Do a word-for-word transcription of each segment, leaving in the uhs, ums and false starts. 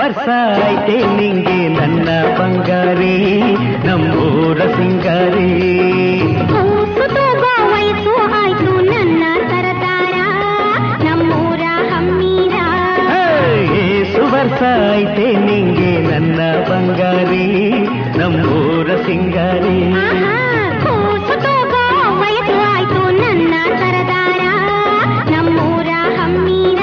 ವರ್ಷ ಐತೆ ನಿಂಗೆ ನನ್ನ ಬಂಗಾರಿ ನಮ್ಮೂರ ಸಿಂಗಾರಿ. ವಯಸ್ಸು ಆಯ್ತು ನನ್ನ ಸರದಾರ ನಮ್ಮೂರ ಹಮ್ಮೀರ. ಏಸು ವರ್ಷ ಐತೆ ನಿಂಗೆ ನನ್ನ ಬಂಗಾರಿ ನಮ್ಮೂರ ಸಿಂಗಾರಿ. ವಯಸ್ಸು ಆಯ್ತು ನನ್ನ ಸರದಾರ ನಮ್ಮೂರ ಹಮ್ಮೀರ.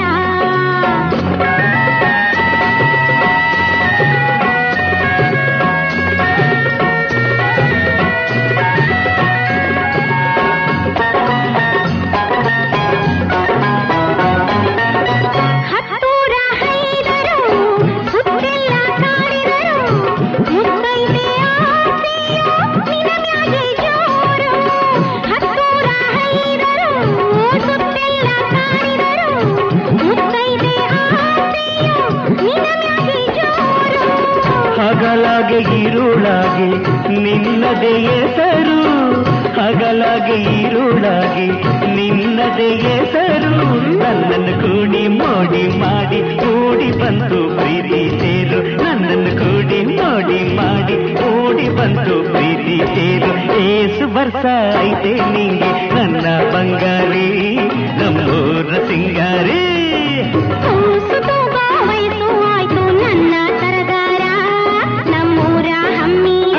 ಹಗಲಾಗೆ ಇರುಳಾಗೆ ನಿನ್ನದೇ ಹೆಸರು, ಹಗಲಾಗೆ ಇರುಳಾಗೆ ನಿನ್ನದೇ ಹೆಸರು. ನನ್ನನ್ನು ಕೂಡಿ ಮೋಡಿ ಮಾಡಿ ಕೂಡಿ ಬಂತು ಪ್ರೀತಿ ಸೇರು, ನನ್ನನ್ನು ಕೂಡಿ ಮೋಡಿ ಮಾಡಿ ಕೂಡಿ ಬಂತು ಪ್ರೀತಿ ಸೇರು. ಏಸು ವರ್ಷ ಐತೆ ನಿಂಗೆ ನನ್ನ ಬಂಗಾರಿ ನಮ್ಮೂರ ಸಿಂಗಾರಿ. ವಯಸ್ಸು ಆಯ್ತು ನನ್ನ ಸರದಾರ ನಮ್ಮೂರ ಹಮ್ಮೀರ.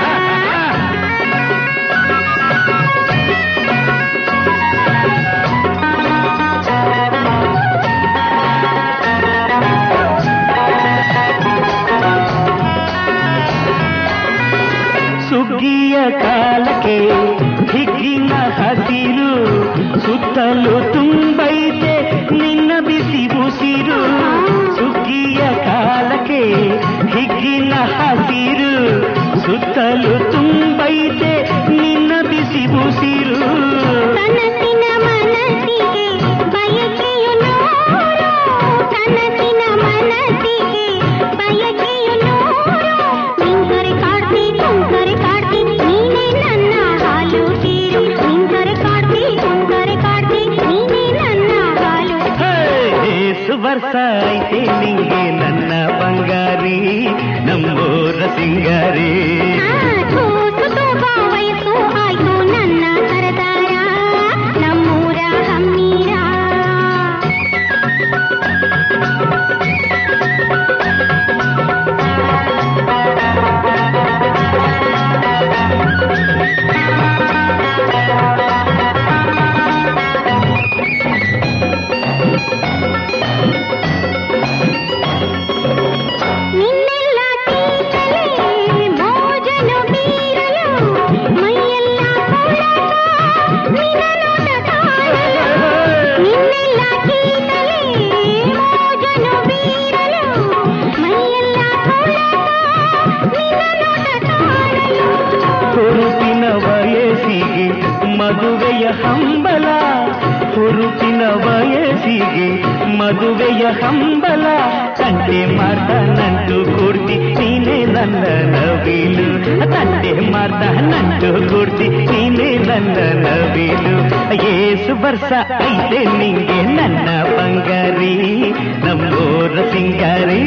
ಸುಗ್ಗಿಯ ಕಾಲಕ್ಕೆ ಹಿಗ್ಗಿನ ಹಸಿರು, ಸುತ್ತಲೂ ತುಂಬೈತೆ ನಿನ್ನ ಬಿಸಿ ಉಸಿರು. ಸುಗ್ಗಿಯ ಕಾಲಕ್ಕೆ ಹಿಗ್ಗಿನ ಹಸಿರು, ಸುತ್ತಲೂ ತುಂಬೈತೆ ನಿನ್ನ ಬಿಸಿ ಉಸಿರು. ಕನಸಿನ ಮನಸ್ಸಿಗೆ ಬಯಕೆಯು ನೂರು, ಕನಸಿನ ಮನಸ್ಸಿಗೆ ಬಯಕೆಯು ನೂರು. ನಿಂತರೆ ಕಾಡ್ತಿ ಕುಂತರೆ ಕಾಡ್ತಿ ನೀನೇ ನನ್ನ ಹಾಲು ತೀರು, ನಿಂತರೆ ಕಾಡ್ತಿ ಕುಂತರೆ ಕಾಡ್ತಿ ನೀನೇ ನನ್ನ ಹಾಲು. ಏಸು ವರ್ಷ ಐತೆ ನಿಂಗೆ ನನ್ನ ಬಂಗಾರಿ ನಮ್ಮೂರ ಸಿಂಗಾರಿ. ವಯಸ್ಸು ಆಯ್ತು ನನ್ನ ಸರದಾರ ನಮ್ಮೂರ ಹಮ್ಮೀರ. ನಿನ್ನೆಲ್ಲ ತೀಟಲೆ ಭೋಜನ ಬೀರಲು ಮೈಯೆಲ್ಲ ಕೊಳಕ ನಿನ್ನ ನೋಟ ಕಾಣಲು. ನಿನ್ನೆಲ್ಲ ತೀಟಲೆ ಭೋಜನ ಬೀರಲು ಮೈಯೆಲ್ಲ ಕೊಳಕ ನಿನ್ನ ನೋಟ ಕಾಣಲು. ಹುರುಪಿನ ವಯಸ್ಸಿಗೆ ಮದುವೆಯ ಹಂಬಲ, ಹುರುಪಿನ ವಯಸ್ಸಿಗೆ ಮದುವೆಯ ಹಂಬಲ. ತಂದೆ ಮಾರ್ದ ನಂಟು ಕೊಡ್ತಿ ನೀನೇ ನನ್ನ ನವಿಲು, ತಂದೆ ಮಾರ್ದ ನಂಟು ಕೊಡ್ತಿ ನೀನೇ ನನ್ನ ನವಿಲು. ಏಸು ವರ್ಷ ಐತೆ ನಿಂಗೆ ನನ್ನ ಬಂಗಾರಿ ನಮ್ಮೂರ ಸಿಂಗಾರಿ.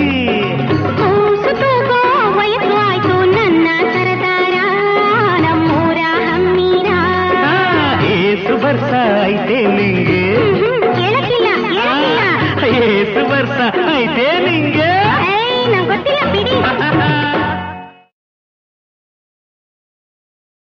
ವಯಸ್ಸು ಆಯ್ತು ನನ್ನ ಸರದಾರ ನಮ್ಮೂರ ಹಮ್ಮೀರ. ಏಸು ವರ್ಷ ಐತೆ ನಿಂಗೆ, ಕೇಳಕ್ಕಿಲ್ಲ ಕೇಳಕ್ಕಿಲ್ಲ. ಏಸು ವರ್ಷ ಐತೆ ನಿಂಗೆ.